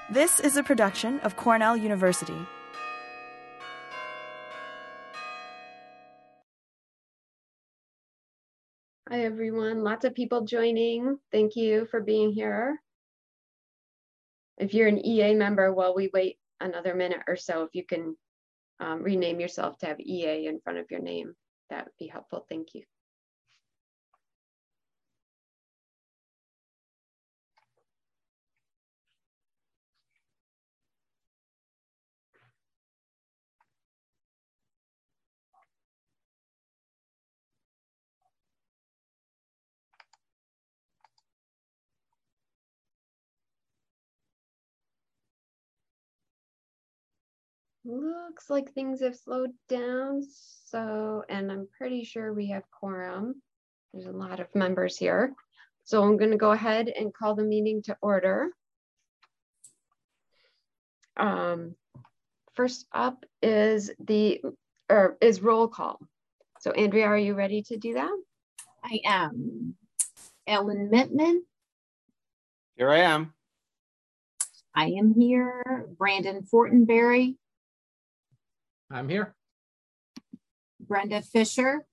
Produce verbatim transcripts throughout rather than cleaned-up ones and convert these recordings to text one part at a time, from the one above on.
This is a production of Cornell University. Hi, everyone. Lots of people joining. Thank you for being here. If you're an E A member, while we wait another minute or so, if you can um, rename yourself to have E A in front of your name, that would be helpful. Thank you. Looks like things have slowed down. So, and I'm pretty sure we have quorum. There's a lot of members here. So I'm going to go ahead and call the meeting to order. Um, first up is the, or is roll call. So Andrea, are you ready to do that? I am. Ellen Mittman. Here I am. I am here. Brandon Fortenberry. I'm here. Brenda Fisher.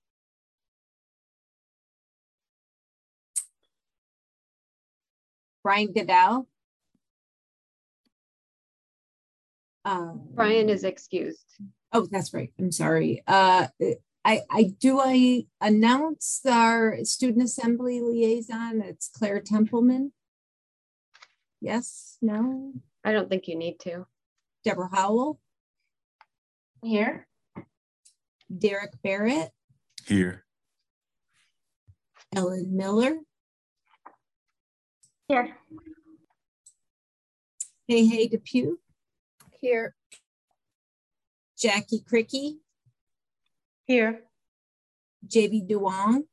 Brian Goodell. Um, Brian is excused. Oh, that's right. I'm sorry. Uh, I, I do I announce our student assembly liaison. It's Claire Templeman. Yes, no. I don't think you need to. Deborah Howell. Here. Derek Barrett. Here. Ellen Miller. Here. Hey, hey, Depew. Here. Jackie Cricky. Here. J B Duong.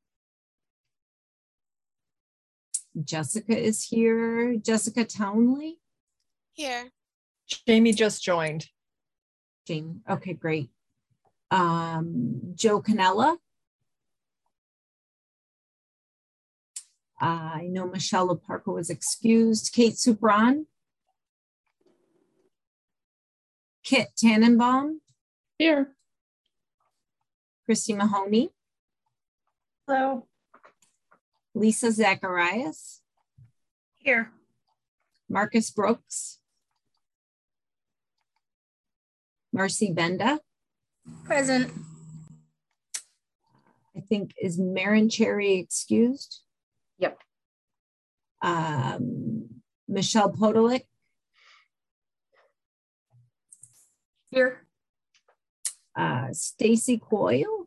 Jessica is here. Jessica Townley. Here. Jamie just joined. Jamie. Okay, great. Um, Joe Canella. Uh, I know Michelle Parker was excused. Kate Supran. Kit Tannenbaum. Here. Christy Mahoney. Hello. Lisa Zacharias. Here. Marcus Brooks. Marcy Benda. Present. I think, is Marin Cherry excused? Yep. Um, Michelle Podolick. Here. Uh, Stacy Coyle.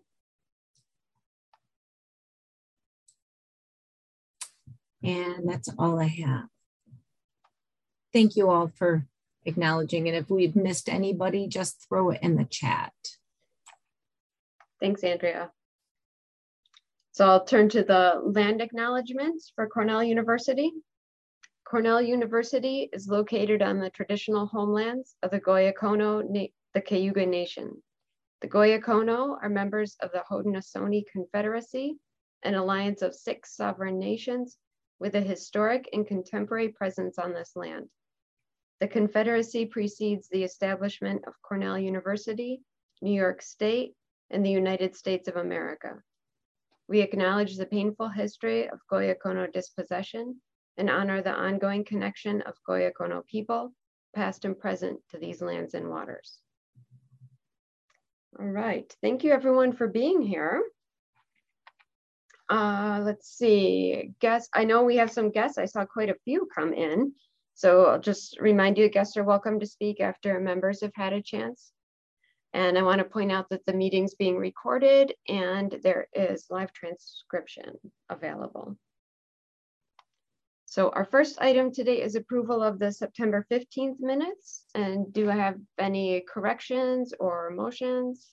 And that's all I have. Thank you all for acknowledging. And if we've missed anybody, just throw it in the chat. Thanks, Andrea. So I'll turn to the land acknowledgements for Cornell University. Cornell University is located on the traditional homelands of the Guyacono, the Cayuga Nation. The Guyacono are members of the Haudenosaunee Confederacy, an alliance of six sovereign nations with a historic and contemporary presence on this land. The Confederacy precedes the establishment of Cornell University, New York State, and the United States of America. We acknowledge the painful history of Guyacono dispossession and honor the ongoing connection of Guyacono people, past and present, to these lands and waters. All right, thank you everyone for being here. Uh, let's see, guests, I know we have some guests. I saw quite a few come in. So I'll just remind you, guests are welcome to speak after members have had a chance. And I want to point out that the meeting's being recorded and there is live transcription available. So our first item today is approval of the September fifteenth minutes. And do I have any corrections or motions?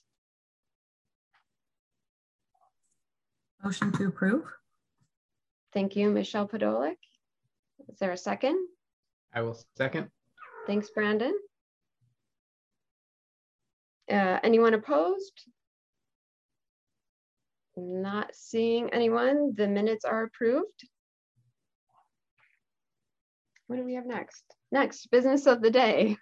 Motion to approve. Thank you, Michelle Podolick. Is there a second? I will second. Thanks, Brandon. Uh, anyone opposed? Not seeing anyone. The minutes are approved. what do we have next? Next, business of the day.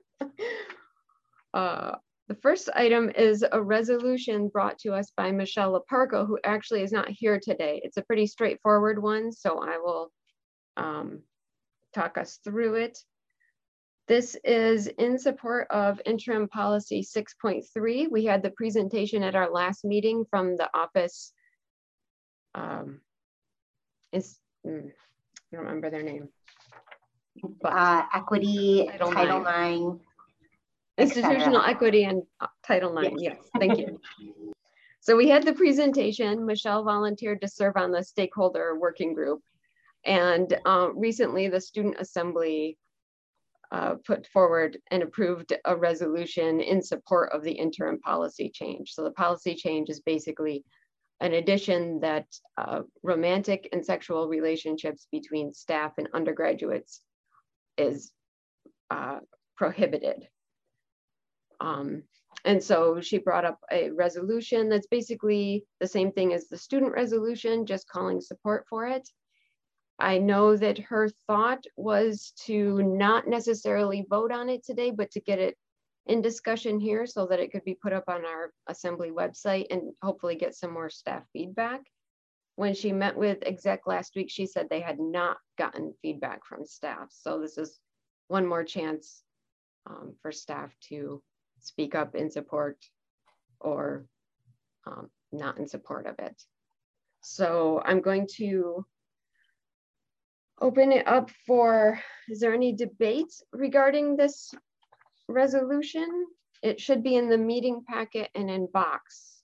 uh, the first item is a resolution brought to us by Michelle Laparco, who actually is not here today. It's a pretty straightforward one, so I will um, talk us through it. This is in support of interim policy six point three. We had the presentation at our last meeting from the office. Um, is, mm, I don't remember their name. But uh, equity, Title Title nine. nine. Institutional equity and uh, Title nine. Yes, thank you. So we had the presentation. Michelle volunteered to serve on the stakeholder working group. And uh, recently the Student Assembly uh, put forward and approved a resolution in support of the interim policy change. So the policy change is basically an addition that uh, romantic and sexual relationships between staff and undergraduates is uh, prohibited. Um, and so she brought up a resolution that's basically the same thing as the student resolution, just calling support for it. I know that her thought was to not necessarily vote on it today, but to get it in discussion here so that it could be put up on our assembly website and hopefully get some more staff feedback. When she met with exec last week, she said they had not gotten feedback from staff. So this is one more chance um, for staff to speak up in support or um, not in support of it. So I'm going to open it up for, is there any debate regarding this resolution? It should be in the meeting packet and in box.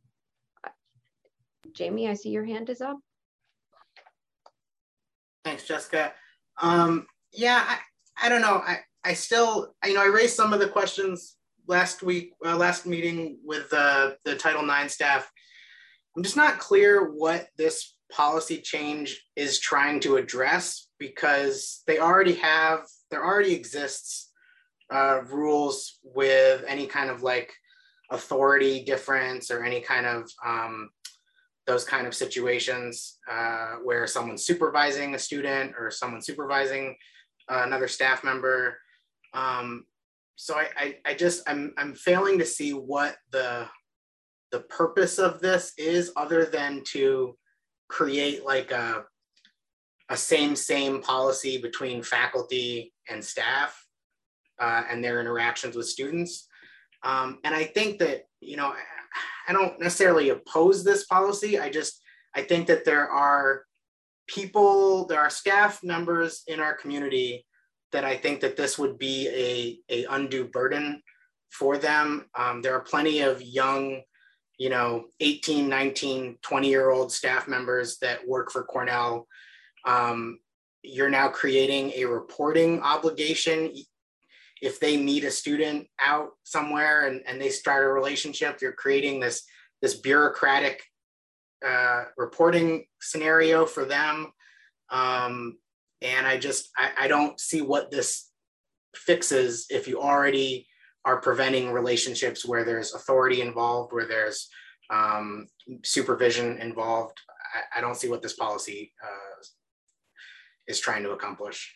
Jamie, I see your hand is up. Thanks, Jessica. Um, yeah, I, I don't know. I, I still, you know, I raised some of the questions last week, uh, last meeting with uh, the Title nine staff. I'm just not clear what this policy change is trying to address, because they already have, there already exists uh, rules with any kind of like authority difference or any kind of um, those kind of situations uh, where someone's supervising a student or someone's supervising uh, another staff member. Um, so I, I, I just, I'm, I'm failing to see what the, the purpose of this is, other than to create like a, a same, same policy between faculty and staff uh, and their interactions with students. Um, and I think that, you know, I don't necessarily oppose this policy. I just, I think that there are people, there are staff members in our community that I think that this would be a, a undue burden for them. Um, there are plenty of young, you know, eighteen, nineteen, twenty year old staff members that work for Cornell. Um, you're now creating a reporting obligation. If they meet a student out somewhere and, and they start a relationship, you're creating this, this bureaucratic uh, reporting scenario for them. Um, and I just, I, I don't see what this fixes if you already are preventing relationships where there's authority involved, where there's um, supervision involved. I, I don't see what this policy uh, is trying to accomplish.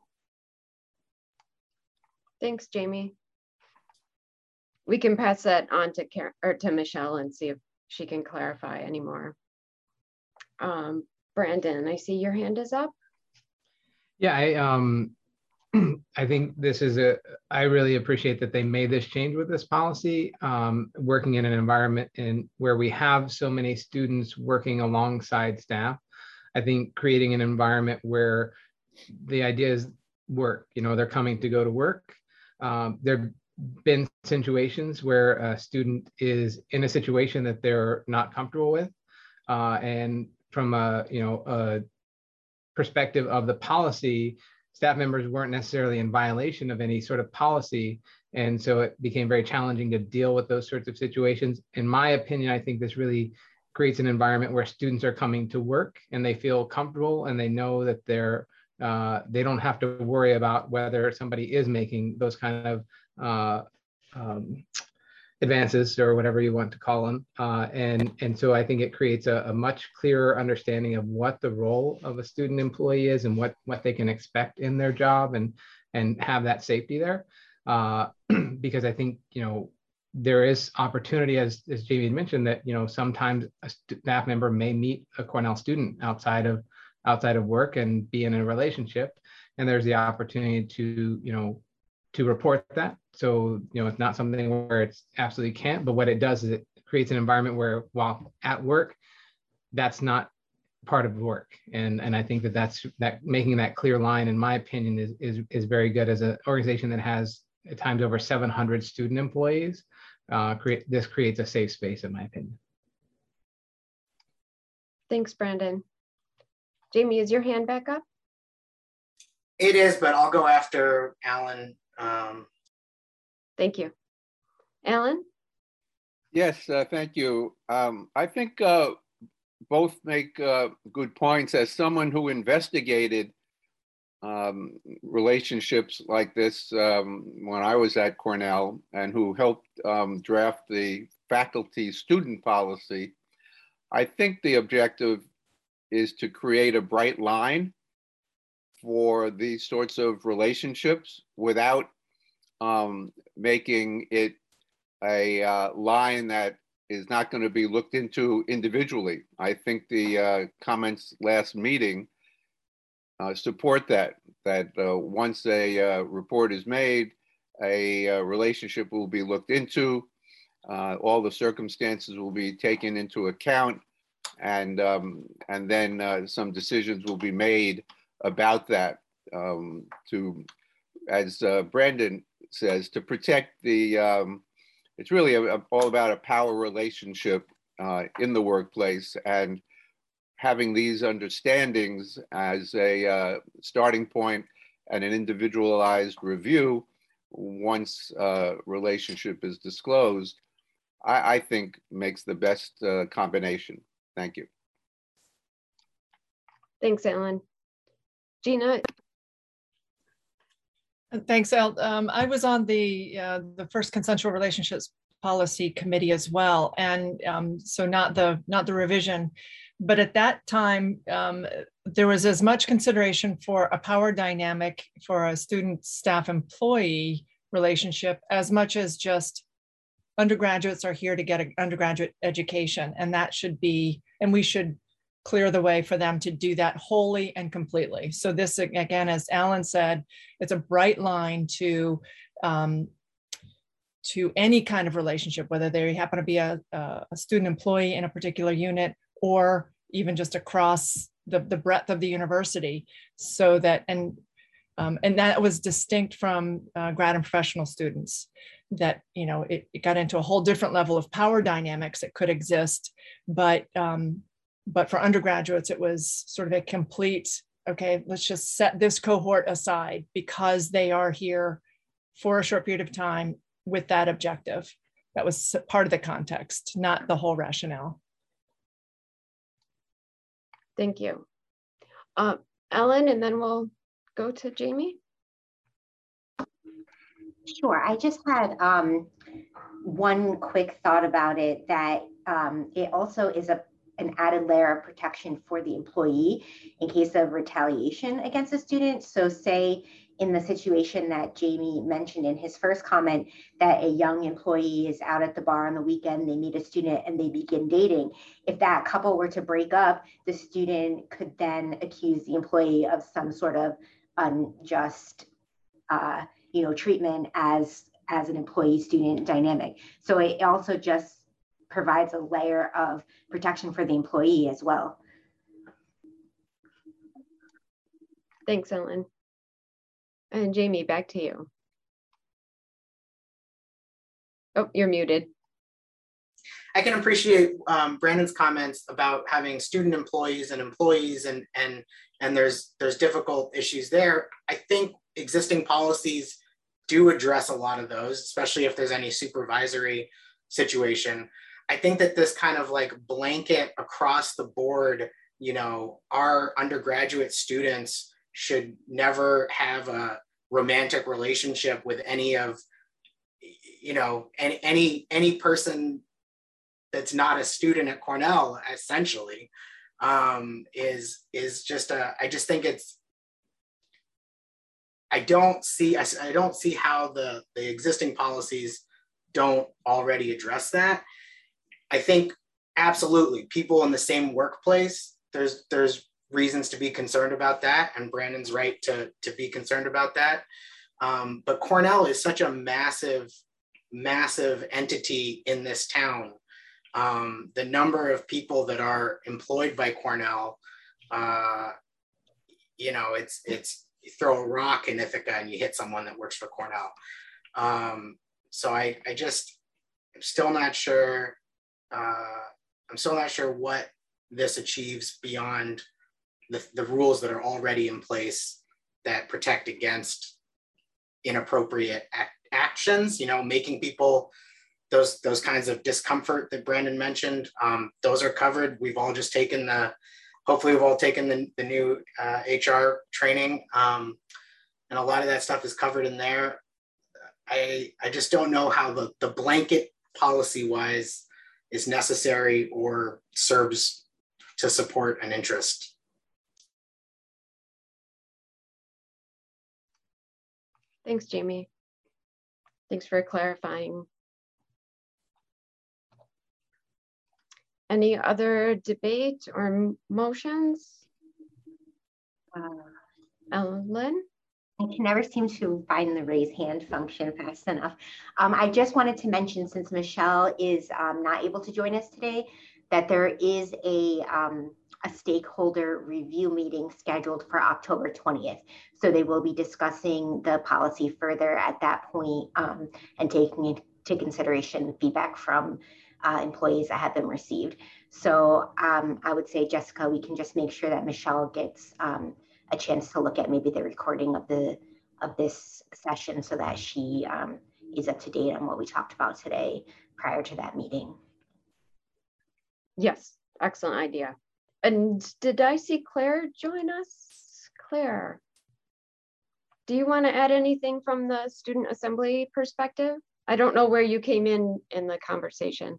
Thanks, Jamie. We can pass that on to Karen, or to Michelle, and see if she can clarify anymore. Um, Brandon, I see your hand is up. Yeah, I um, I think this is a, I really appreciate that they made this change with this policy, um, working in an environment in where we have so many students working alongside staff. I think creating an environment where the idea is work, you know, they're coming to go to work. Um, there've been situations where a student is in a situation that they're not comfortable with. Uh, and from a, you know, a perspective of the policy, staff members weren't necessarily in violation of any sort of policy. And so it became very challenging to deal with those sorts of situations. In my opinion, I think this really creates an environment where students are coming to work and they feel comfortable and they know that they're Uh, they don't have to worry about whether somebody is making those kind of uh, um, advances or whatever you want to call them. Uh, and, and so I think it creates a, a much clearer understanding of what the role of a student employee is and what, what they can expect in their job, and, and have that safety there. Uh, because I think, you know, there is opportunity, as, as Jamie had mentioned, that, you know, sometimes a staff member may meet a Cornell student outside of, outside of work and be in a relationship. And there's the opportunity to, you know, to report that. So, you know, it's not something where it's absolutely can't, but what it does is it creates an environment where while at work, that's not part of work. And, and I think that that's, that making that clear line, in my opinion, is, is, is very good. As an organization that has at times over seven hundred student employees, uh, create, this creates a safe space, in my opinion. Thanks, Brandon. Jamie, is your hand back up? It is, but I'll go after Alan. Um, Thank you. Alan? Yes, uh, thank you. Um, I think uh, both make uh, good points. As someone who investigated um, relationships like this um, when I was at Cornell, and who helped um, draft the faculty student policy, I think the objective is to create a bright line for these sorts of relationships without um, making it a uh, line that is not going to be looked into individually. I think the uh, comments last meeting uh, support that, that uh, once a uh, report is made, a uh, relationship will be looked into, uh, all the circumstances will be taken into account, and, um, and then uh, some decisions will be made about that um, to, as uh, Brandon says, to protect the, um, it's really a, a, all about a power relationship uh, in the workplace, and having these understandings as a uh, starting point and an individualized review once uh, relationship is disclosed, I, I think makes the best uh, combination. Thank you. Thanks, Alan. Gina? Thanks, Al. Um, I was on the uh, the first consensual relationships policy committee as well, and um, so not the not the revision, but at that time um, there was as much consideration for a power dynamic for a student staff employee relationship as much as just undergraduates are here to get an undergraduate education, and that should be, and we should clear the way for them to do that wholly and completely. So this, again, as Alan said, it's a bright line to um, to any kind of relationship, whether they happen to be a, a student employee in a particular unit or even just across the, the breadth of the university. So that, and um, and that was distinct from uh, grad and professional students, that, you know, it, it got into a whole different level of power dynamics that could exist. But um, But for undergraduates, it was sort of a complete, okay, let's just set this cohort aside because they are here for a short period of time with that objective. That was part of the context, not the whole rationale. Thank you. Uh, Ellen, and then we'll go to Jamie. Sure, I just had um, one quick thought about it, that um, it also is a an added layer of protection for the employee in case of retaliation against a student. So say in the situation that Jamie mentioned in his first comment, that a young employee is out at the bar on the weekend, they meet a student and they begin dating. If that couple were to break up, the student could then accuse the employee of some sort of unjust uh, you know, treatment as, as an employee-student dynamic. So it also just provides a layer of protection for the employee as well. Thanks, Ellen. And Jamie, back to you. Oh, you're muted. I can appreciate um, Brandon's comments about having student employees and employees, and and and there's there's difficult issues there. I think existing policies do address a lot of those, especially if there's any supervisory situation. I think that this kind of like blanket across the board, you know, our undergraduate students should never have a romantic relationship with any of, you know, any, any, any person that's not a student at Cornell, essentially, um, is, is just a, I just think it's, I don't see, I, I don't see how the, the existing policies don't already address that. I think absolutely people in the same workplace, there's, there's reasons to be concerned about that. And Brandon's right to, to be concerned about that. Um, but Cornell is such a massive, massive entity in this town. Um, the number of people that are employed by Cornell, uh, you know, it's, it's, you throw a rock in Ithaca and you hit someone that works for Cornell. Um, so I, I just, I'm still not sure, uh, I'm still not sure what this achieves beyond the, the rules that are already in place that protect against inappropriate act, actions, you know, making people, those, those kinds of discomfort that Brandon mentioned, um, those are covered. We've all just taken the, hopefully we've all taken the, the new uh, H R training, um, and a lot of that stuff is covered in there. I, I just don't know how the, the blanket policy wise is necessary or serves to support an interest. Thanks, Jamie. Thanks for clarifying. Any other debate or motions? Uh, Ellen? I can never seem to find the raise hand function fast enough. Um, I just wanted to mention, since Michelle is um, not able to join us today, that there is a, um, a stakeholder review meeting scheduled for October twentieth. So they will be discussing the policy further at that point, um, and taking into consideration feedback from uh, employees that have been received. So um, I would say, Jessica, we can just make sure that Michelle gets um, a chance to look at maybe the recording of the of this session so that she um, is up to date on what we talked about today prior to that meeting. Yes, excellent idea. And did I see Claire join us? Claire, do you want to add anything from the student assembly perspective? I don't know where you came in in the conversation.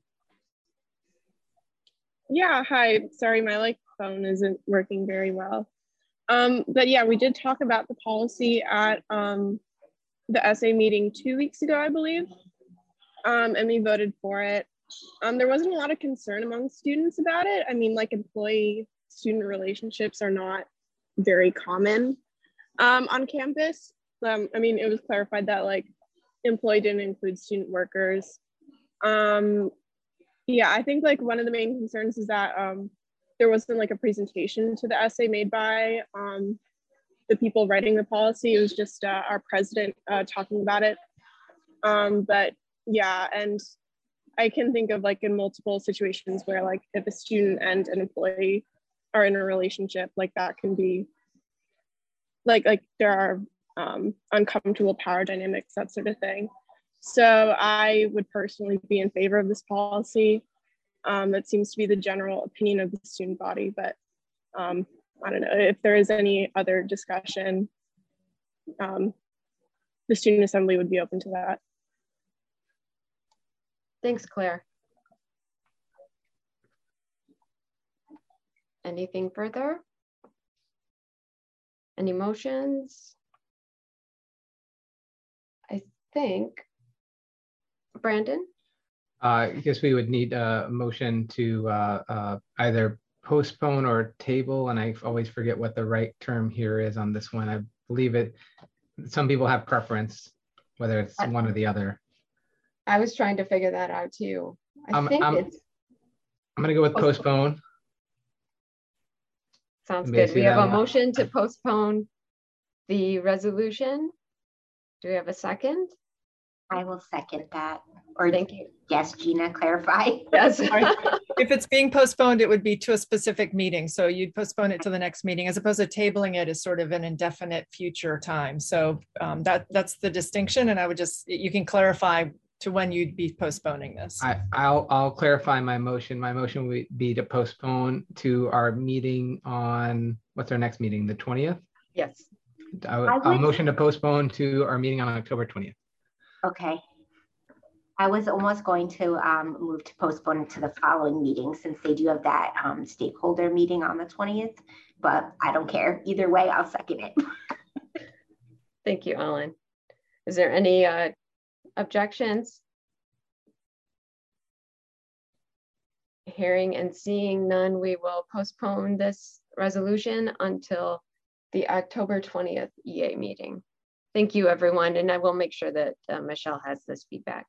Yeah, hi. Sorry, my like phone isn't working very well. Um, but yeah, we did talk about the policy at um, the S A meeting two weeks ago, I believe, um, and we voted for it. Um, there wasn't a lot of concern among students about it. I mean, like employee-student relationships are not very common um, on campus. Um, I mean, it was clarified that like employee didn't include student workers. Um, yeah, I think like one of the main concerns is that um, there wasn't like a presentation to the essay made by um, the people writing the policy. It was just uh, our president uh, talking about it. Um, but yeah, and I can think of like in multiple situations where like if a student and an employee are in a relationship, like that can be like, like there are um, uncomfortable power dynamics, that sort of thing. So I would personally be in favor of this policy. Um, that seems to be the general opinion of the student body, but um, I don't know if there is any other discussion, um, the student assembly would be open to that. Thanks, Claire. Anything further? Any motions? I think, Brandon? Uh, I guess we would need a motion to uh, uh, either postpone or table, and I always forget what the right term here is on this one. I believe it, some people have preference, whether it's one or the other. I was trying to figure that out too. I um, think I'm, it's... I'm gonna go with postpone. Sounds good. We have a motion to postpone the resolution. Do we have a second? I will second that. Or thank you. Yes, Gina, clarify. Yes. If it's being postponed, it would be to a specific meeting. So you'd postpone it to the next meeting, as opposed to tabling it as sort of an indefinite future time. So um, that that's the distinction. And I would just, you can clarify to when you'd be postponing this. I, I'll, I'll clarify my motion. My motion would be to postpone to our meeting on, what's our next meeting, the twentieth? Yes. I would, I'll motion to postpone to our meeting on October twentieth. Okay. I was almost going to um, move to postpone it to the following meeting since they do have that um, stakeholder meeting on the twentieth, but I don't care. Either way, I'll second it. Thank you, Ellen. Is there any uh, objections? Hearing and seeing none, we will postpone this resolution until the October twentieth E A meeting. Thank you, everyone, and I will make sure that uh, Michelle has this feedback.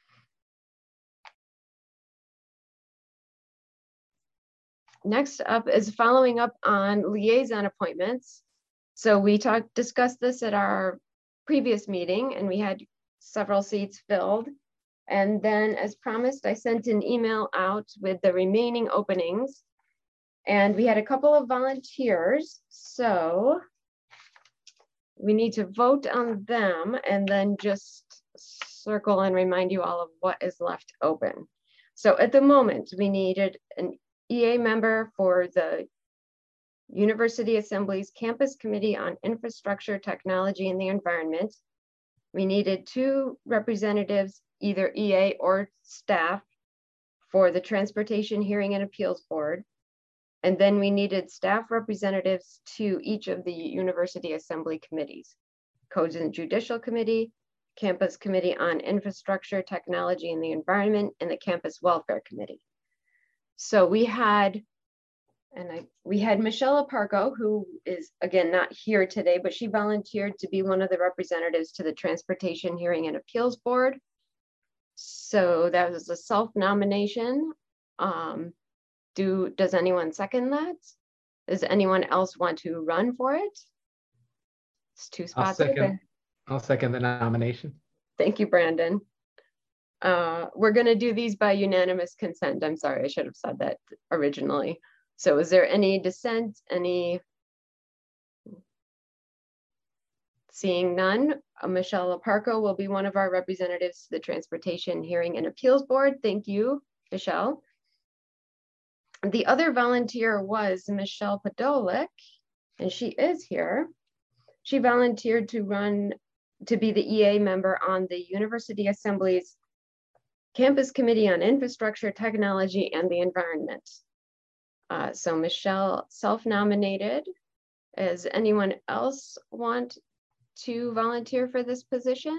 Next up is following up on liaison appointments. So we talked, discussed this at our previous meeting, and we had several seats filled. And then, as promised, I sent an email out with the remaining openings, and we had a couple of volunteers. So we need to vote on them and then just circle and remind you all of what is left open. So at the moment, we needed an E A member for the University Assembly's Campus Committee on Infrastructure, Technology, and the Environment. We needed two representatives, either E A or staff, for the Transportation Hearing and Appeals Board. And then we needed staff representatives to each of the University Assembly committees: Codes and Judicial Committee, Campus Committee on Infrastructure, Technology, and the Environment, and the Campus Welfare Committee. So we had, and I, we had Michelle Aparco, who is again not here today, but she volunteered to be one of the representatives to the Transportation Hearing and Appeals Board. So that was a self-nomination. Um, do does anyone second that? Does anyone else want to run for it? It's two spots I'll second, open. I'll second the nomination. Thank you, Brandon. Uh, we're going to do these by unanimous consent. I'm sorry, I should have said that originally. So is there any dissent, any? Seeing none, uh, Michelle Aparco will be one of our representatives to the Transportation Hearing and Appeals Board. Thank you, Michelle. The other volunteer was Michelle Podolik, and she is here. She volunteered to run, to be the E A member on the University Assembly's Campus Committee on Infrastructure, Technology, and the Environment. Uh, so Michelle self-nominated. Does anyone else want to volunteer for this position?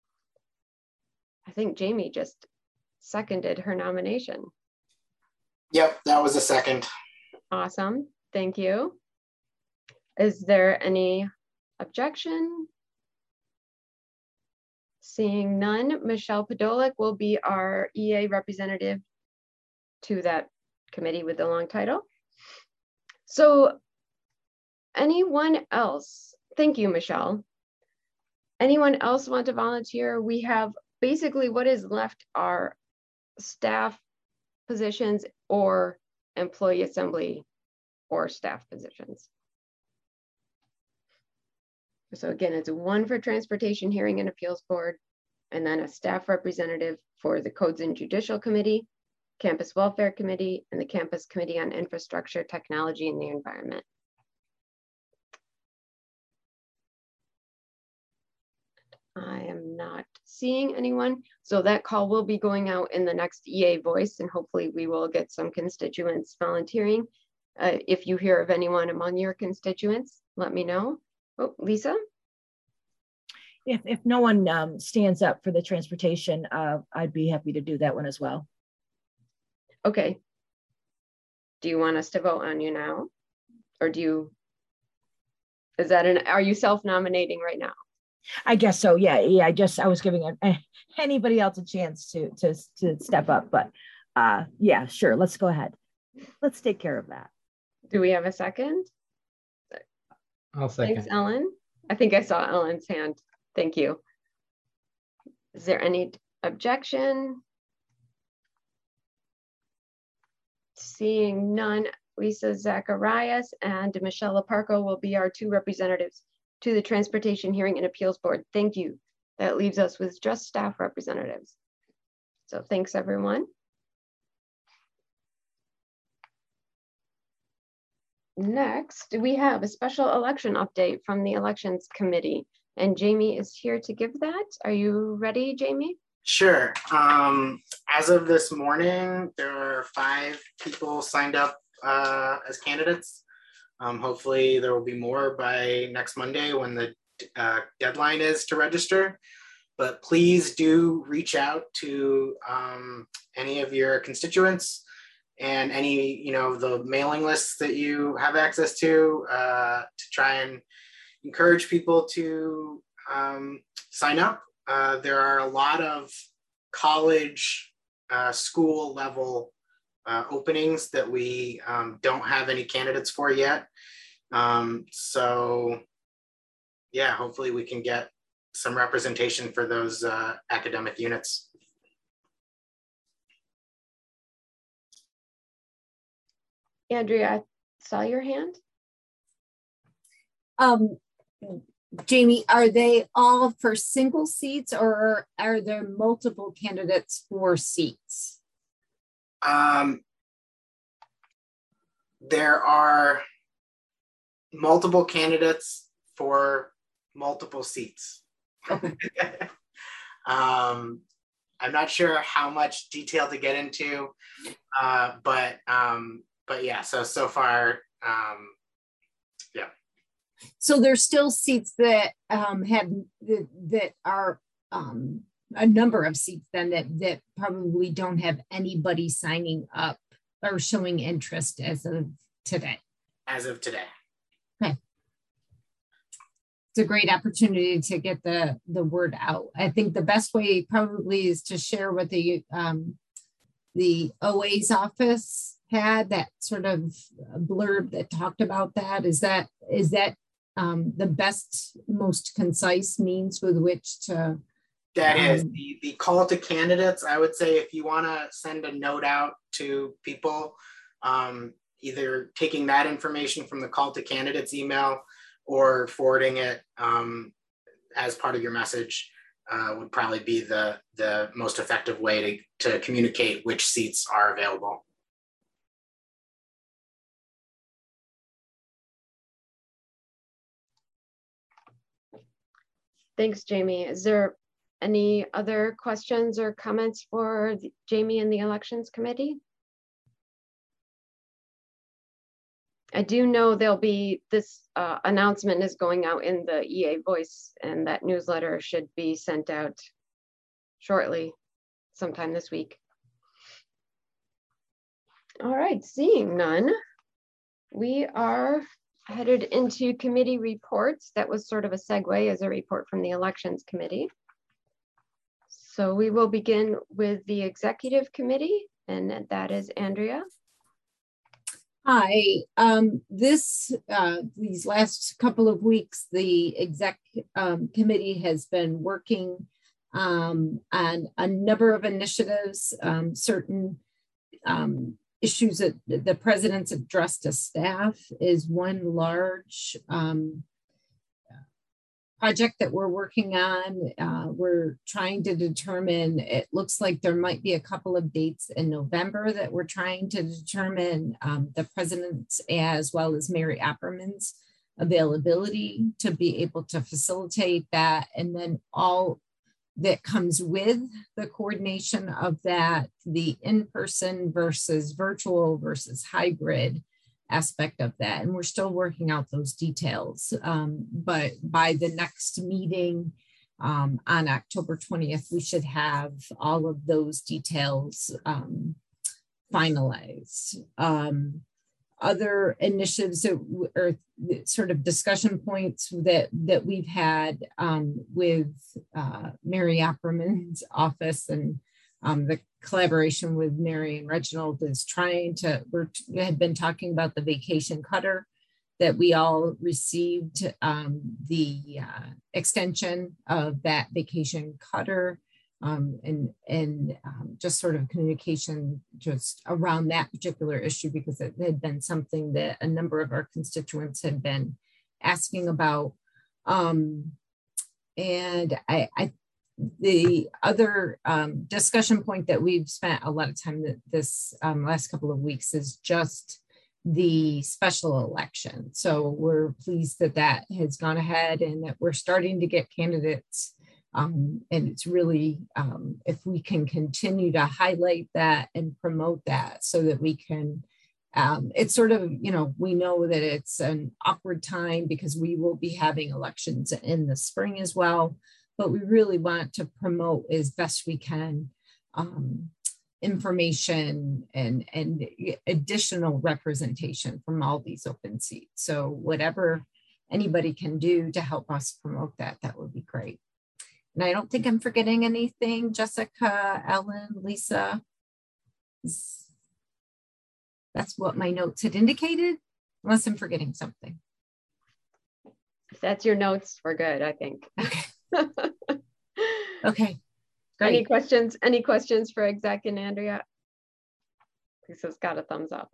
I think Jamie just seconded her nomination. Yep, that was a second. Awesome, thank you. Is there any objection? Seeing none, Michelle Podolik will be our E A representative to that committee with the long title. So anyone else? Thank you, Michelle. Anyone else want to volunteer? We have basically what is left are staff positions or employee assembly or staff positions. So again, it's one for Transportation Hearing and Appeals Board, and then a staff representative for the Codes and Judicial Committee, Campus Welfare Committee, and the Campus Committee on Infrastructure, Technology, and the Environment. I am not seeing anyone. So that call will be going out in the next E A voice, and hopefully we will get some constituents volunteering. Uh, if you hear of anyone among your constituents, let me know. Oh, Lisa? If, if no one um, stands up for the transportation, uh, I'd be happy to do that one as well. Okay. Do you want us to vote on you now? Or do you, is that an, are you self-nominating right now? I guess so. Yeah. Yeah. I just, I was giving a, anybody else a chance to, to, to step up, but uh, yeah, sure. Let's go ahead. Let's take care of that. Do we have a second? I'll second. Thanks, Ellen. I think I saw Ellen's hand. Thank you. Is there any objection? Seeing none, Lisa Zacharias and Michelle Aparco will be our two representatives to the Transportation Hearing and Appeals Board. Thank you. That leaves us with just staff representatives. So thanks, everyone. Next, we have a special election update from the Elections Committee, and Jamie is here to give that. Are you ready, Jamie? Sure. Um, as of this morning, there are five people signed up uh, as candidates. Um, hopefully there will be more by next Monday when the uh, deadline is to register. But please do reach out to um, any of your constituents and any, you know, the mailing lists that you have access to uh, to try and encourage people to um, sign up. Uh, there are a lot of college, uh, school level uh, openings that we um, don't have any candidates for yet. Um, so yeah, hopefully we can get some representation for those uh, academic units. Andrea, I saw your hand. Um, Jamie, are they all for single seats or are there multiple candidates for seats? Um, there are multiple candidates for multiple seats. Okay. um, I'm not sure how much detail to get into, uh, but um, but yeah. So so far, um, yeah. So there's still seats that um, have that, that are um, a number of seats then that that probably don't have anybody signing up or showing interest as of today. As of today. Okay. It's a great opportunity to get the the word out. I think the best way probably is to share what the um, the O A's office had, that sort of blurb that talked about that. Is that is that um, the best, most concise means with which to? That um, is the the call to candidates. I would say if you want to send a note out to people, um, either taking that information from the call to candidates email or forwarding it um, as part of your message uh, would probably be the, the most effective way to, to communicate which seats are available. Thanks, Jamie. Is there any other questions or comments for the, Jamie and the Elections Committee? I do know there'll be, this uh, announcement is going out in the E A Voice, and that newsletter should be sent out shortly, sometime this week. All right, seeing none, we are headed into committee reports. That was sort of a segue as a report from the Elections Committee. So we will begin with the Executive Committee, and that is Andrea. Hi, um, this, uh, these last couple of weeks, the exec um, committee has been working um, on a number of initiatives, um, certain um, issues that the president's addressed to staff is one large um, project that we're working on. Uh, we're trying to determine, it looks like there might be a couple of dates in November that we're trying to determine um, the president's as well as Mary Apperman's availability to be able to facilitate that. And then all that comes with the coordination of that, the in-person versus virtual versus hybrid aspect of that. And we're still working out those details. Um, but by the next meeting um, on October twentieth, we should have all of those details um, finalized. Um, other initiatives that are sort of discussion points that, that we've had um, with uh, Mary Apperman's office and um, the collaboration with Mary and Reginald is trying to, we had been talking about the vacation cutter that we all received, um, the uh, extension of that vacation cutter um, and, and um, just sort of communication just around that particular issue, because it had been something that a number of our constituents had been asking about. Um, and I, I The other um, discussion point that we've spent a lot of time that this um, last couple of weeks is just the special election. So we're pleased that that has gone ahead and that we're starting to get candidates Um, and it's really, um, if we can continue to highlight that and promote that so that we can, um, it's sort of, you know, we know that it's an awkward time because we will be having elections in the spring as well, but we really want to promote as best we can um, information and, and additional representation from all these open seats. So whatever anybody can do to help us promote that, that would be great. And I don't think I'm forgetting anything. Jessica, Ellen, Lisa. That's what my notes had indicated, unless I'm forgetting something. If that's your notes, we're good, I think. Okay. Okay. Great. Any questions? Any questions for Exec and Andrea? Lisa's got a thumbs up.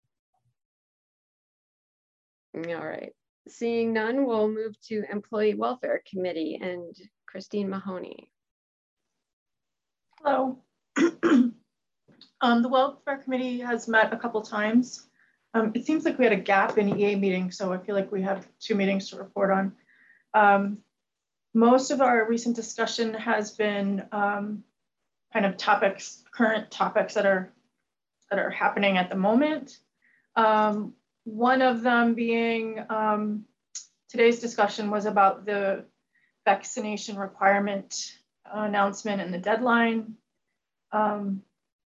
All right. Seeing none, we'll move to Employee Welfare Committee and Christine Mahoney. Hello. um, the Welfare Committee has met a couple times. Um, it seems like we had a gap in E A meeting, so I feel like we have two meetings to report on. Um, most of our recent discussion has been um, kind of topics, current topics that are that are happening at the moment. Um, one of them being um, today's discussion was about the vaccination requirement announcement and the deadline. Um,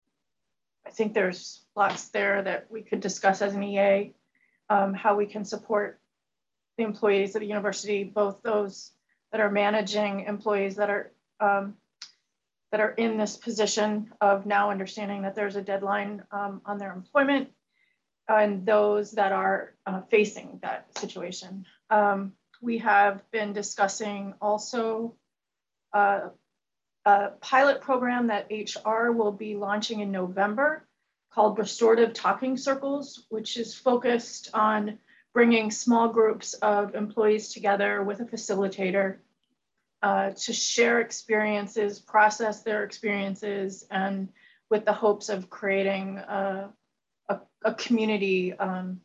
I think there's lots there that we could discuss as an E A, um, how we can support the employees of the university, both those that are managing employees that are um, that are in this position of now understanding that there's a deadline um, on their employment, and those that are uh, facing that situation. Um, we have been discussing also uh, a pilot program that H R will be launching in November called Restorative Talking Circles, which is focused on bringing small groups of employees together with a facilitator uh, to share experiences, process their experiences, and with the hopes of creating a, a, a community um,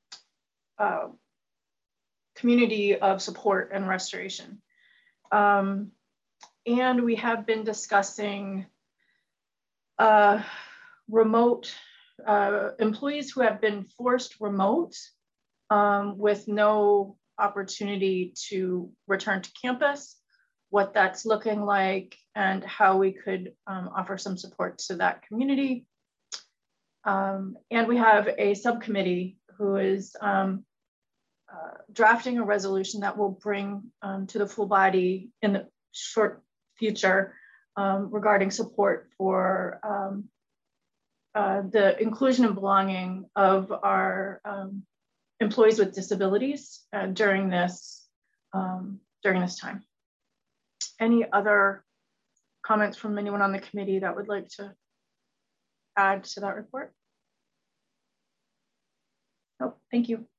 uh, community of support and restoration. Um, and we have been discussing uh, remote uh, employees who have been forced remote um, with no opportunity to return to campus, what that's looking like, and how we could um, offer some support to that community. Um, and we have a subcommittee who is um, uh, drafting a resolution that will bring um, to the full body in the short future um, regarding support for um, uh, the inclusion and belonging of our um, employees with disabilities uh, during this um, during this time. Any other comments from anyone on the committee that would like to add to that report? Oh, thank you.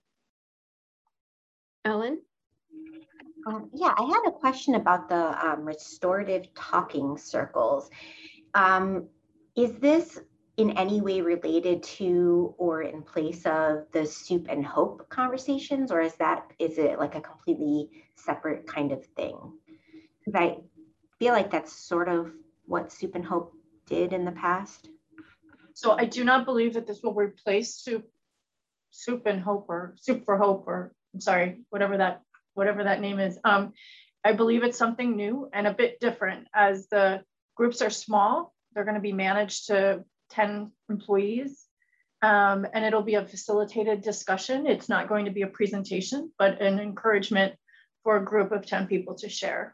Ellen? Um, yeah, I had a question about the um, restorative talking circles. Um, is this in any way related to or in place of the Soup and Hope conversations, or is that is it like a completely separate kind of thing? Because I feel like that's sort of what Soup and Hope did in the past. So I do not believe that this will replace Soup, Soup and Hope or Soup for Hope, or I'm sorry, whatever that whatever that name is. Um, I believe it's something new and a bit different, as the groups are small. They're going to be managed to ten employees, um, and it'll be a facilitated discussion. It's not going to be a presentation, but an encouragement for a group of ten people to share.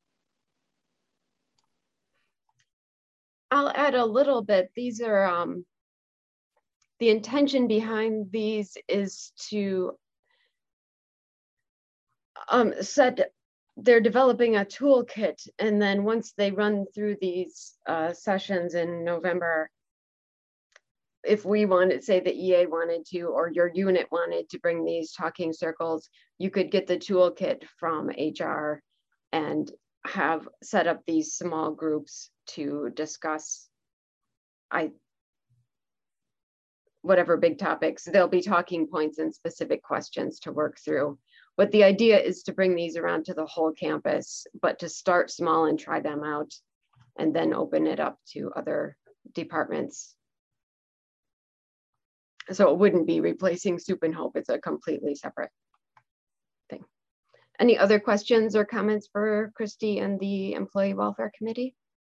I'll add a little bit. These are, um, the intention behind these is to um, set, they're developing a toolkit, and then once they run through these uh, sessions in November, if we wanted, say the E A wanted to, or your unit wanted to bring these talking circles, you could get the toolkit from H R and have set up these small groups to discuss I whatever big topics. There'll be talking points and specific questions to work through But the idea is to bring these around to the whole campus, but to start small and try them out and then open it up to other departments. So it wouldn't be replacing Soup and Hope. It's a completely separate thing. Any other questions or comments for Christy and the Employee Welfare Committee?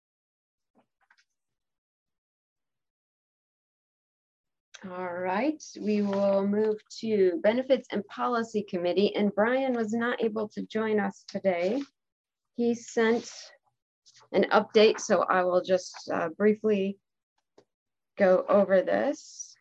All right, we will move to Benefits and Policy Committee, and Brian was not able to join us today. He sent an update, so I will just uh, briefly go over this.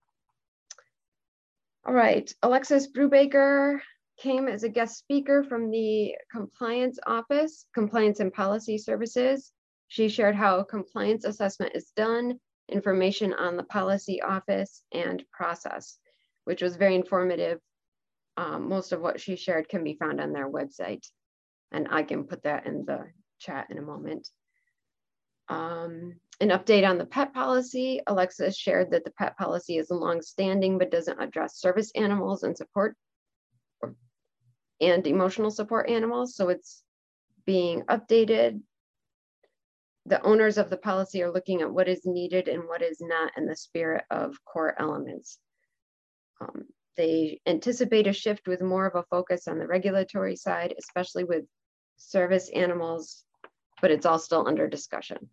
All right, Alexis Brubaker came as a guest speaker from the Compliance Office, Compliance and Policy Services. She shared how a compliance assessment is done, information on the policy office and process, which was very informative. Um, most of what she shared can be found on their website, and I can put that in the chat in a moment. Um, an update on the pet policy. Alexis shared that the pet policy is long-standing but doesn't address service animals and support or, and emotional support animals, so it's being updated. The owners of the policy are looking at what is needed and what is not in the spirit of core elements. Um, they anticipate a shift with more of a focus on the regulatory side, especially with service animals, but it's all still under discussion.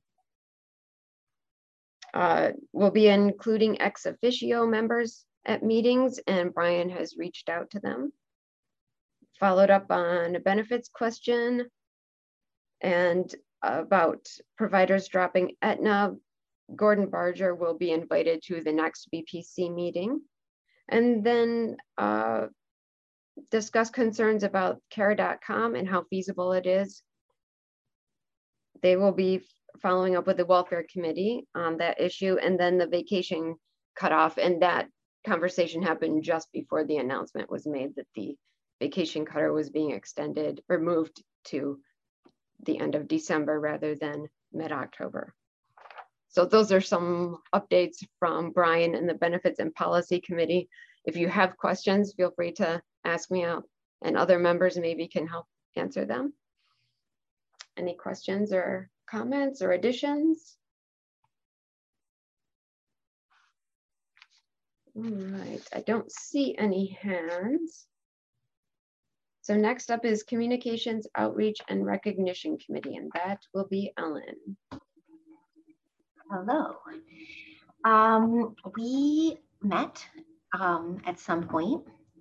Uh, we'll be including ex officio members at meetings, and Brian has reached out to them. Followed up on a benefits question and about providers dropping Aetna. Gordon Barger will be invited to the next B P C meeting. And then uh, discuss concerns about care dot com and how feasible it is. They will be following up with the Welfare Committee on that issue, and then the vacation cutoff. And that conversation happened just before the announcement was made that the vacation cutter was being extended or moved to the end of December rather than mid-October. So those are some updates from Brian and the Benefits and Policy Committee. If you have questions, feel free to ask me out, and other members maybe can help answer them. Any questions or comments or additions? All right, I don't see any hands. So next up is Communications, Outreach, and Recognition Committee, and that will be Ellen. Hello. Um, we met um, at some point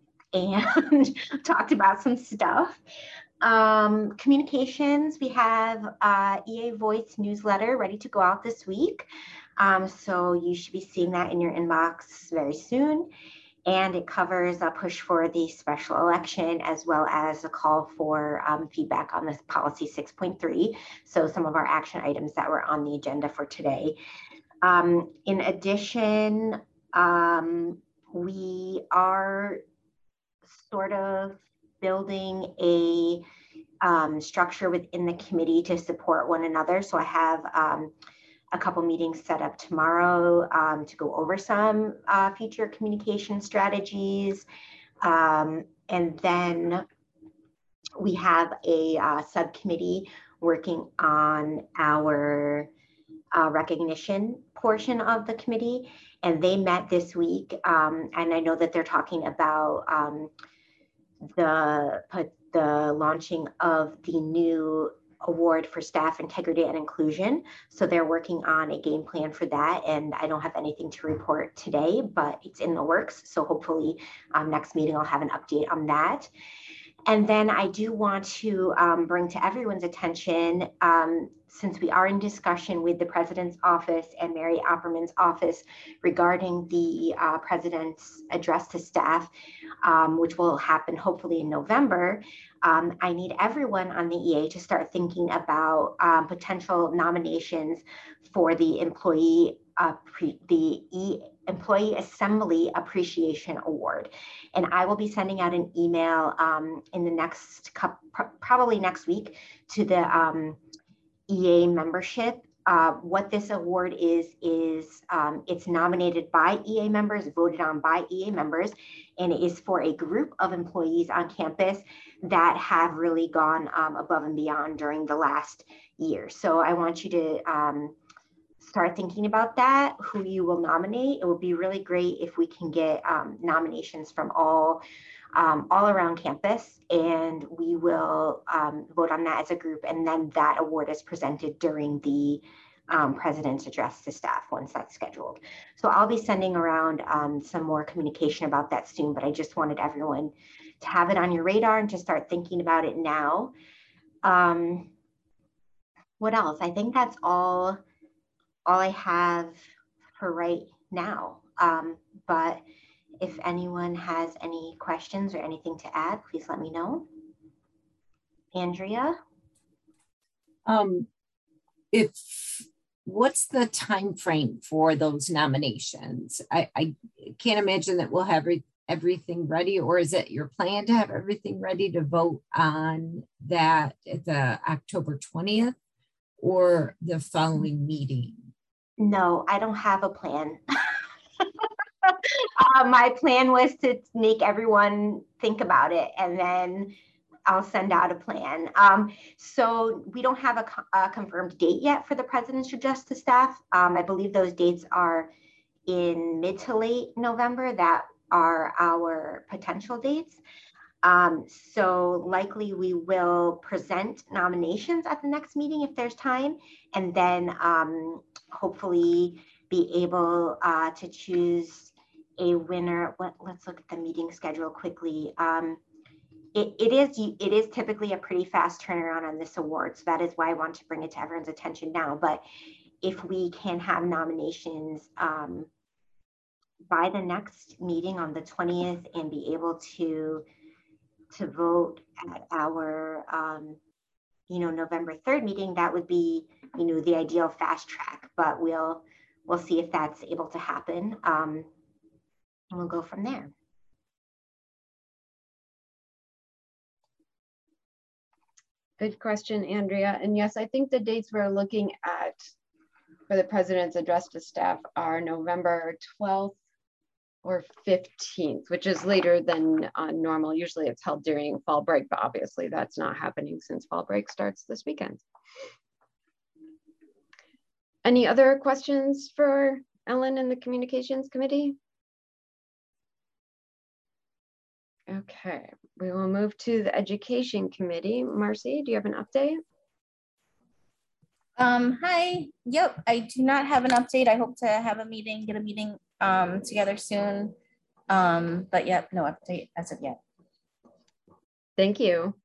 and talked about some stuff. Um, communications, we have uh, E A Voice newsletter ready to go out this week. Um, so you should be seeing that in your inbox very soon. And it covers a push for the special election, as well as a call for um, feedback on this policy six point three. So some of our action items that were on the agenda for today. Um, in addition, um, we are sort of building a um, structure within the committee to support one another. So I have um, a couple meetings set up tomorrow um, to go over some uh, future communication strategies. Um, and then we have a uh, subcommittee working on our uh, recognition portion of the committee. And they met this week. Um, and I know that they're talking about um, the, the launching of the new award for staff integrity and inclusion. So they're working on a game plan for that. And I don't have anything to report today, but it's in the works. So hopefully um, next meeting, I'll have an update on that. And then I do want to um, bring to everyone's attention, um, since we are in discussion with the President's office and Mary Opperman's office regarding the uh, President's address to staff, um, which will happen hopefully in November, um, I need everyone on the E A to start thinking about um, potential nominations for the employee, uh, pre the E Employee Assembly Appreciation Award. And I will be sending out an email um, in the next couple, probably next week, to the um, E A membership uh, what this award is, is um, it's nominated by E A members, voted on by E A members, and it is for a group of employees on campus that have really gone um, above and beyond during the last year. So I want you to um, start thinking about that, who you will nominate. It would be really great if we can get um, nominations from all Um, all around campus, and we will um, vote on that as a group, and then that award is presented during the um, president's address to staff once that's scheduled. So I'll be sending around um, some more communication about that soon, but I just wanted everyone to have it on your radar and to start thinking about it now. Um, what else? I think that's all, all I have for right now, um, but if anyone has any questions or anything to add, please let me know. Andrea? Um, if what's the time frame for those nominations? I, I can't imagine that we'll have re everything ready, or is it your plan to have everything ready to vote on that at the October twentieth or the following meeting? No, I don't have a plan. Uh, my plan was to make everyone think about it, and then I'll send out a plan. Um, so we don't have a, co a confirmed date yet for the president's address to staff. Um, I believe those dates are in mid to late November. That are our potential dates. Um, so likely we will present nominations at the next meeting if there's time, and then um, hopefully be able uh, to choose a winner. Let, let's look at the meeting schedule quickly. Um, it, it is it is typically a pretty fast turnaround on this award, so that is why I want to bring it to everyone's attention now. But if we can have nominations um, by the next meeting on the twentieth and be able to to vote at our um, you know November third meeting, that would be you know the ideal fast track. But we'll we'll see if that's able to happen. Um, And we'll go from there. Good question, Andrea. And yes, I think the dates we're looking at for the president's address to staff are November twelfth or fifteenth, which is later than uh, normal. Usually it's held during fall break, but obviously that's not happening since fall break starts this weekend. Any other questions for Ellen and the Communications Committee? Okay, we will move to the Education Committee. Marcy, do you have an update? Um, hi, yep, I do not have an update. I hope to have a meeting, get a meeting um, together soon. Um, but yep, no update as of yet. Thank you.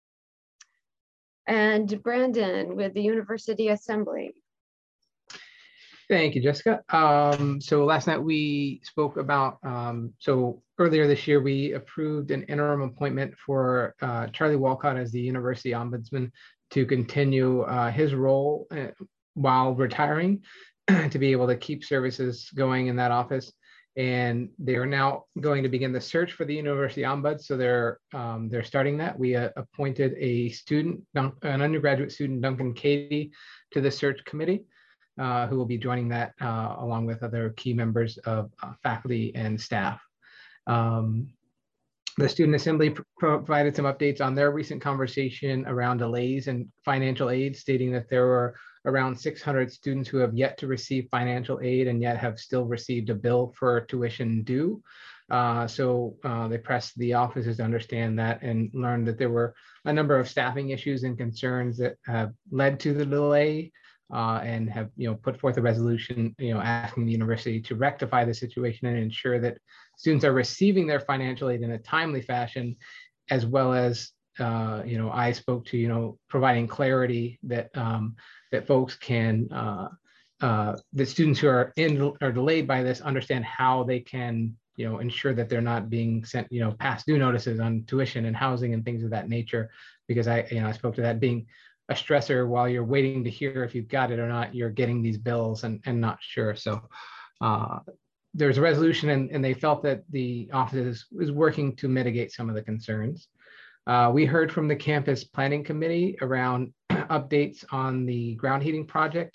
And Brandon with the University Assembly. Thank you, Jessica. Um, so last night we spoke about, um, so earlier this year, we approved an interim appointment for uh, Charlie Walcott as the University Ombudsman to continue uh, his role uh, while retiring to be able to keep services going in that office. And they are now going to begin the search for the University Ombuds. So they're um, they're starting that. We uh, appointed a student, an undergraduate student, Duncan Cady, to the search committee. Uh, who will be joining that uh, along with other key members of uh, faculty and staff. Um, the Student Assembly pr provided some updates on their recent conversation around delays in financial aid, stating that there were around six hundred students who have yet to receive financial aid and yet have still received a bill for tuition due. Uh, so uh, they pressed the offices to understand that and learned that there were a number of staffing issues and concerns that have led to the delay. Uh, and have you know put forth a resolution you know asking the university to rectify the situation and ensure that students are receiving their financial aid in a timely fashion, as well as uh, you know I spoke to you know providing clarity that um, that folks can uh, uh, the students who are in are delayed by this understand how they can you know ensure that they're not being sent you know past due notices on tuition and housing and things of that nature, because I you know I spoke to that being a stressor while you're waiting to hear if you've got it or not, you're getting these bills and, and not sure. So uh, there's a resolution and, and they felt that the office is working to mitigate some of the concerns. Uh, we heard from the campus planning committee around updates on the ground heating project.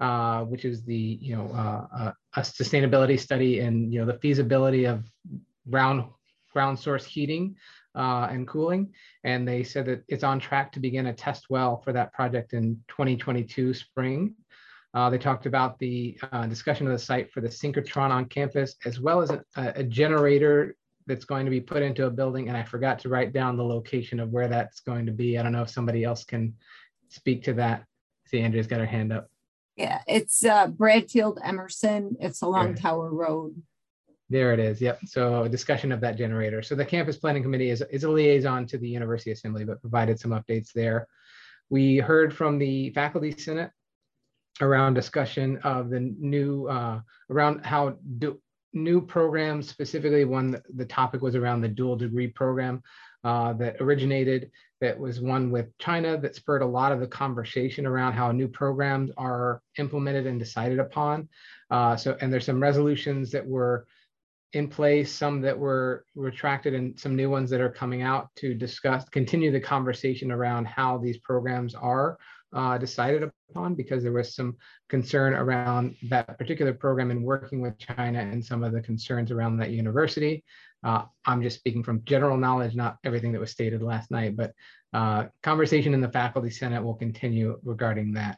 uh, which is the, you know, uh, uh, a sustainability study and, you know, the feasibility of ground, ground source heating uh, and cooling. And they said that it's on track to begin a test well for that project in twenty twenty-two spring. Uh, they talked about the uh, discussion of the site for the synchrotron on campus, as well as a, a generator that's going to be put into a building. And I forgot to write down the location of where that's going to be. I don't know if somebody else can speak to that. See, Andrea's got her hand up. Yeah, it's uh, Bradfield Emerson. It's along Sure. Tower Road. There it is. Yep. So a discussion of that generator. So the campus planning committee is, is a liaison to the University Assembly, but provided some updates there. We heard from the faculty senate around discussion of the new, uh, around how do, new programs, specifically one, the topic was around the dual degree program uh, that originated, that was one with China that spurred a lot of the conversation around how new programs are implemented and decided upon. Uh, so, and there's some resolutions that were in place, some that were retracted, and some new ones that are coming out to discuss, continue the conversation around how these programs are uh, decided upon, because there was some concern around that particular program and working with China and some of the concerns around that university. Uh, I'm just speaking from general knowledge, not everything that was stated last night, but uh, conversation in the faculty senate will continue regarding that.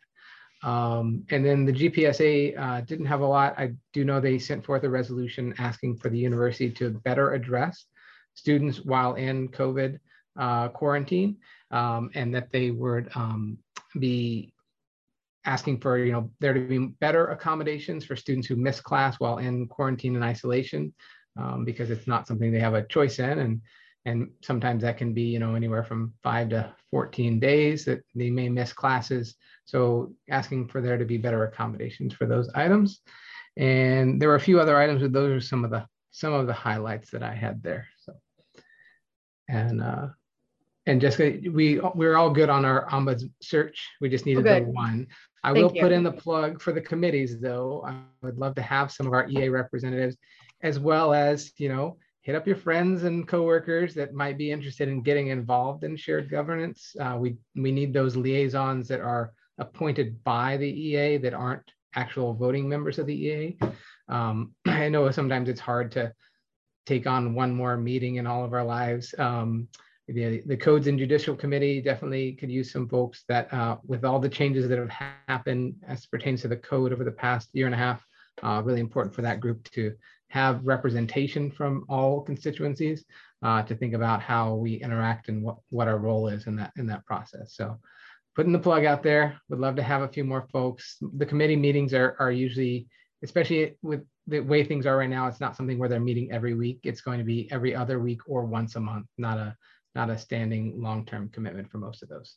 Um, and then the G P S A uh, didn't have a lot. I do know they sent forth a resolution asking for the university to better address students while in COVID uh, quarantine, um, and that they would um, be asking for, you know, there to be better accommodations for students who miss class while in quarantine and isolation, um, because it's not something they have a choice in. And And sometimes that can be, you know, anywhere from five to fourteen days that they may miss classes. So asking for there to be better accommodations for those items. And there were a few other items, but those are some of the some of the highlights that I had there. So, and uh, and Jessica, we we're all good on our ombuds search. We just needed the one. I Thank will you. put in the plug for the committees, though. I would love to have some of our E A representatives, as well as, you know, hit up your friends and coworkers that might be interested in getting involved in shared governance. Uh, we, we need those liaisons that are appointed by the E A that aren't actual voting members of the E A. Um, I know sometimes it's hard to take on one more meeting in all of our lives. Um, the, the Codes and Judicial Committee definitely could use some folks that uh, with all the changes that have happened as pertains to the code over the past year and a half, uh, really important for that group to have representation from all constituencies uh, to think about how we interact and what, what our role is in that in that process. So putting the plug out there, would love to have a few more folks. The committee meetings are, are usually, especially with the way things are right now, it's not something where they're meeting every week. It's going to be every other week or once a month, not a, not a standing long-term commitment for most of those.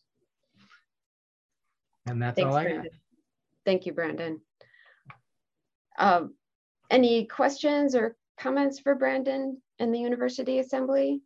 And that's Thanks, all I Brandon. got. Thank you, Brandon. Um, Any questions or comments for Brandon and the University Assembly?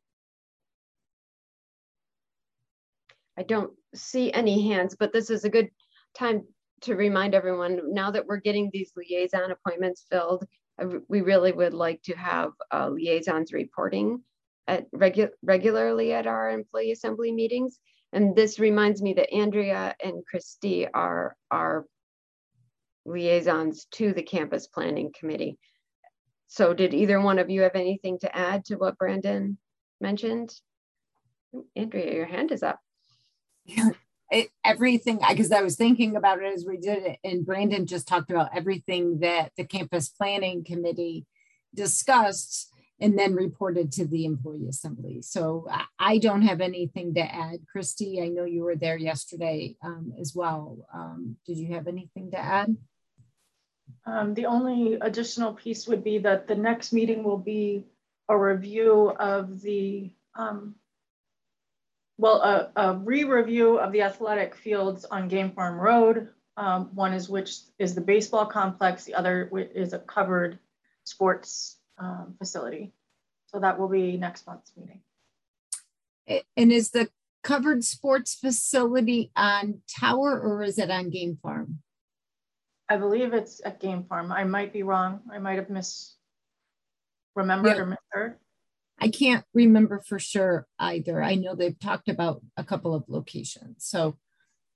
I don't see any hands, but this is a good time to remind everyone, now that we're getting these liaison appointments filled, I, we really would like to have uh, liaisons reporting at regu regularly at our employee assembly meetings. And this reminds me that Andrea and Christy are our liaisons to the campus planning committee. So did either one of you have anything to add to what Brandon mentioned? Andrea, your hand is up. It, everything, because I was thinking about it as we did it, and Brandon just talked about everything that the campus planning committee discussed and then reported to the employee assembly. So I, I don't have anything to add. Christy, I know you were there yesterday um, as well. Um, did you have anything to add? Um, the only additional piece would be that the next meeting will be a review of the, um, well, a, a re-review of the athletic fields on Game Farm Road. Um, one is which is the baseball complex, the other is a covered sports um, facility. So that will be next month's meeting. And is the covered sports facility on Tower or is it on Game Farm? I believe it's at Game Farm. I might be wrong. I might have misremembered yeah. or misheard. I can't remember for sure either. I know they've talked about a couple of locations. So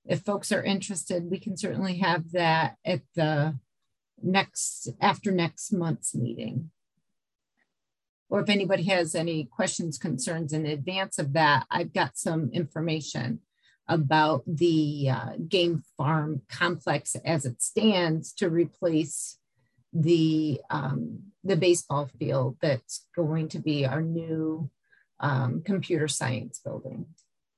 if folks are interested, we can certainly have that at the next, after next month's meeting. Or if anybody has any questions, concerns in advance of that, I've got some information about the uh, game farm complex as it stands to replace the, um, the baseball field that's going to be our new um, computer science building.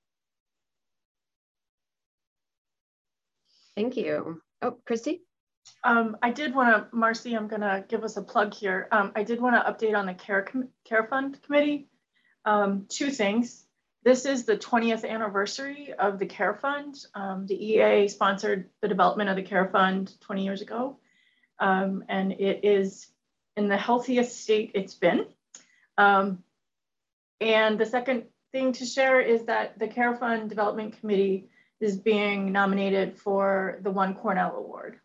Thank you. Oh, Christy? Um, I did want to, Marcy, I'm going to give us a plug here. Um, I did want to update on the Care, Com Care Fund Committee. Um, two things. This is the twentieth anniversary of the Care Fund. Um, the E A sponsored the development of the Care Fund twenty years ago. Um, and it is in the healthiest state it's been. Um, and the second thing to share is that the Care Fund Development Committee is being nominated for the One Cornell Award.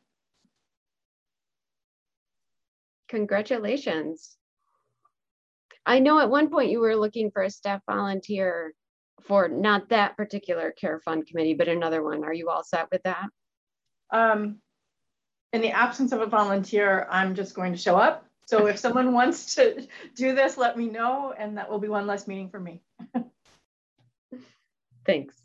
Congratulations. I know at one point you were looking for a staff volunteer for not that particular Care Fund Committee, but another one. Are you all set with that? Um, in the absence of a volunteer, I'm just going to show up. So if someone wants to do this, let me know, and that will be one less meeting for me. Thanks.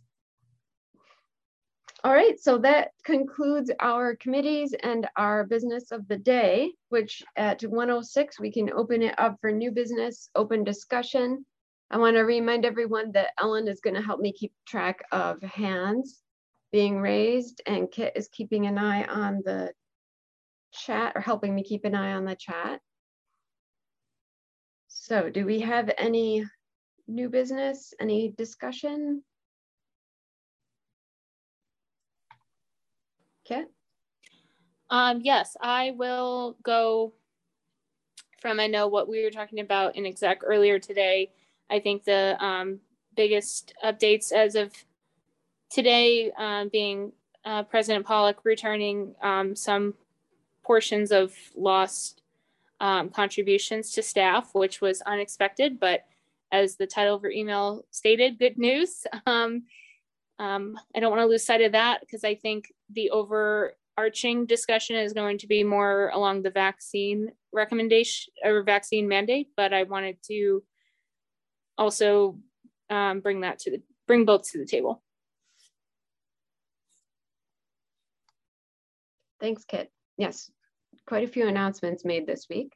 All right, so that concludes our committees and our business of the day, which at one oh six, we can open it up for new business, open discussion. I want to remind everyone that Ellen is going to help me keep track of hands being raised, and Kit is keeping an eye on the chat, or helping me keep an eye on the chat. So do we have any new business, any discussion? Kit? Um, yes, I will go from, I know what we were talking about in exec earlier today. I think the um, biggest updates as of today um, being uh, President Pollock returning um, some portions of lost um, contributions to staff, which was unexpected, but as the title of your email stated, good news. Um, um, I don't want to lose sight of that, because I think the overarching discussion is going to be more along the vaccine recommendation or vaccine mandate, but I wanted to also um, bring that to the, bring both to the table. Thanks, Kit. Yes, quite a few announcements made this week.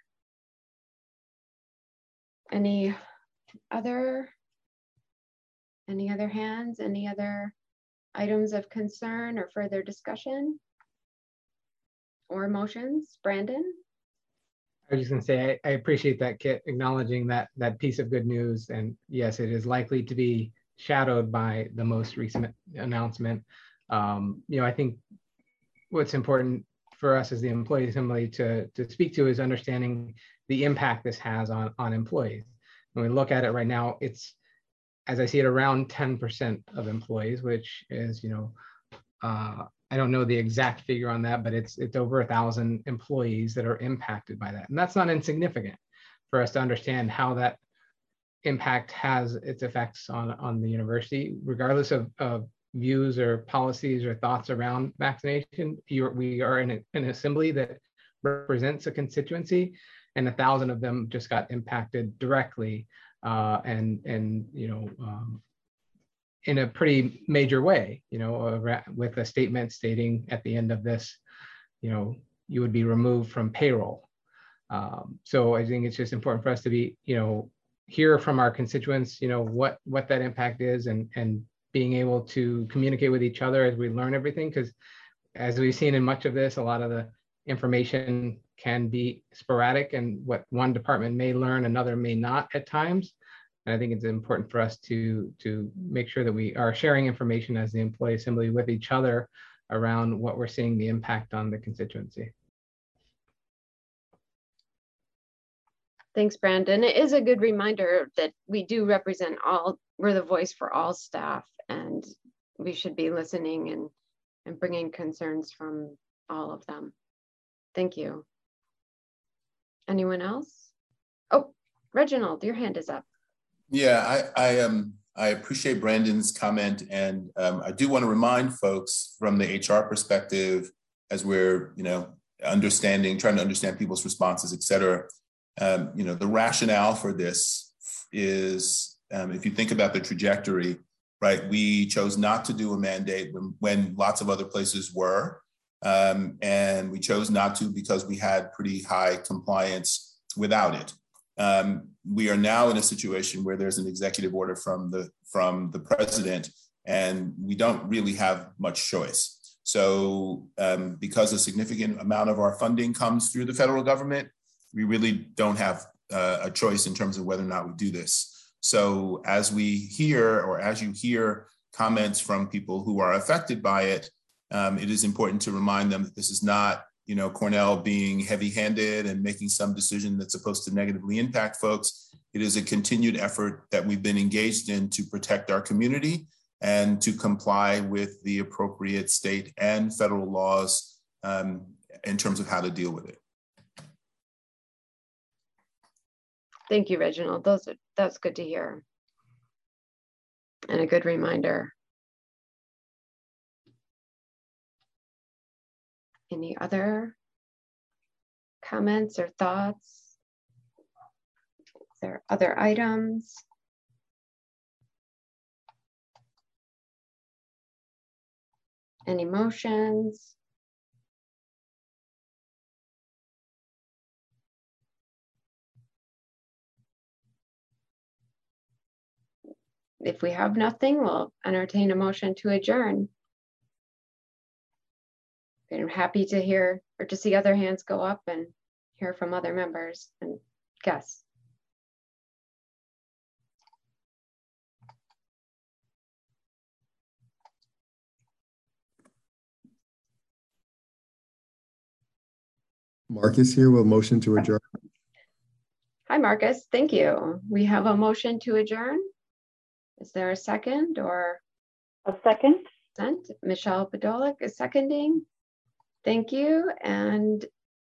Any other, any other hands, any other items of concern or further discussion or motions? Brandon? I was just gonna say, I, I appreciate that, Kit, acknowledging that that piece of good news. And yes, it is likely to be shadowed by the most recent announcement. Um, you know, I think what's important for us as the employee assembly to, to speak to is understanding the impact this has on, on employees. When we look at it right now, it's, as I see it, around ten percent of employees, which is, you know, uh, I don't know the exact figure on that, but it's it's over a thousand employees that are impacted by that. And that's not insignificant for us to understand how that impact has its effects on, on the university, regardless of, of views or policies or thoughts around vaccination. You're, we are in a, an assembly that represents a constituency, and a thousand of them just got impacted directly, uh, and, and you know, um, in a pretty major way, you know, uh, with a statement stating at the end of this, you know, you would be removed from payroll. Um, so I think it's just important for us to be, you know, hear from our constituents, you know, what what that impact is, and and being able to communicate with each other as we learn everything. Because as we've seen in much of this, a lot of the information can be sporadic, and what one department may learn, another may not at times. And I think it's important for us to, to make sure that we are sharing information as the employee assembly with each other around what we're seeing the impact on the constituency. Thanks, Brandon. It is a good reminder that we do represent all, we're the voice for all staff, and we should be listening and, and bringing concerns from all of them. Thank you. Anyone else? Oh, Reginald, your hand is up. Yeah, I, I um I appreciate Brandon's comment, and um, I do want to remind folks from the H R perspective, as we're, you know, understanding, trying to understand people's responses, et cetera. Um, you know, the rationale for this is, um, if you think about the trajectory, right, we chose not to do a mandate when, when lots of other places were. Um, and we chose not to because we had pretty high compliance without it. Um, we are now in a situation where there's an executive order from the, from the president, and we don't really have much choice. So um, because a significant amount of our funding comes through the federal government, we really don't have uh, a choice in terms of whether or not we do this. So as we hear, or as you hear comments from people who are affected by it, um, it is important to remind them that this is not, you know, Cornell being heavy-handed and making some decision that's supposed to negatively impact folks. It is a continued effort that we've been engaged in to protect our community and to comply with the appropriate state and federal laws um, in terms of how to deal with it. Thank you, Reginald. Those are, that's good to hear. And a good reminder. Any other comments or thoughts? Is there other items? Any motions? If we have nothing, we'll entertain a motion to adjourn. I'm happy to hear or to see other hands go up and hear from other members and guests. Marcus here will motion to adjourn. Hi, Marcus. Thank you. We have a motion to adjourn. Is there a second or? A second. Michelle Podolik is seconding. Thank you. And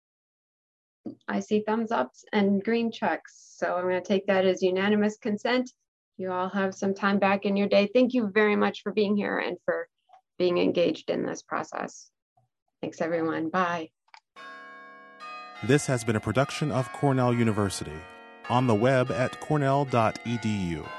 I see thumbs ups and green checks. So I'm going to take that as unanimous consent. You all have some time back in your day. Thank you very much for being here and for being engaged in this process. Thanks, everyone. Bye. This has been a production of Cornell University, on the web at cornell dot e d u.